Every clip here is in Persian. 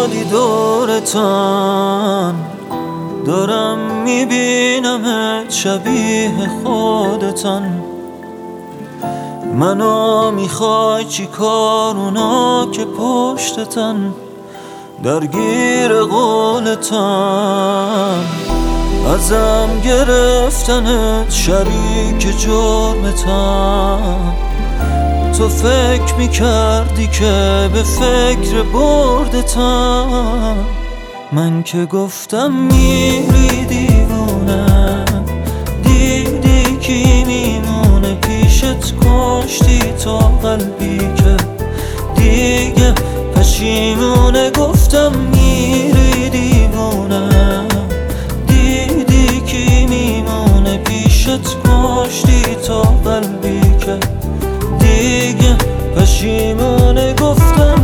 سالی دورتان دارم میبینمت شبیه خودتان. منو میخوای چی کار اونا که پشتتن درگیر قولتن. ازم گرفتنت شریک جرمتن. تو فکر میکردی که به فکر بردتن. من که گفتم میری دیوونه، دیدی کی میمونه پیشت، کشتی تا قلبی که دیگه پشیمونه. گفتم میری دیوونه، دیدی کی میمونه پیشت، کشتی تا قلبی که دیگه پشیمونه. گفتم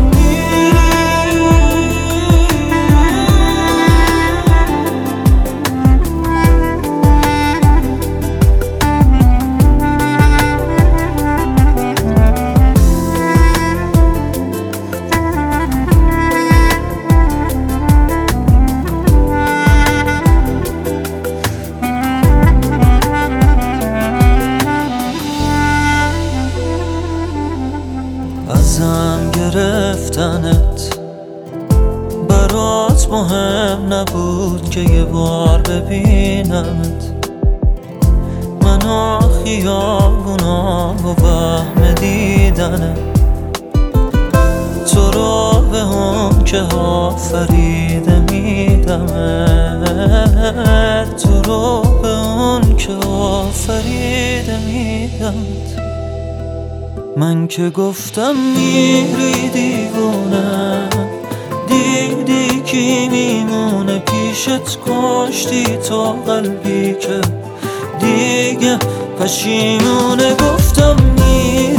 ازم گرفتنت برات مهم نبود که یه بار ببینمت. منو خیابونا و وهم دیدنت، تو رو به اون که آفریده میدمت، تو رو به اون که آفریده میدمت. من که گفتم میری دیوونه، دیدی کی میمونه پیشت، کشتی تا قلبی که دیگه پشیمونه. گفتم میری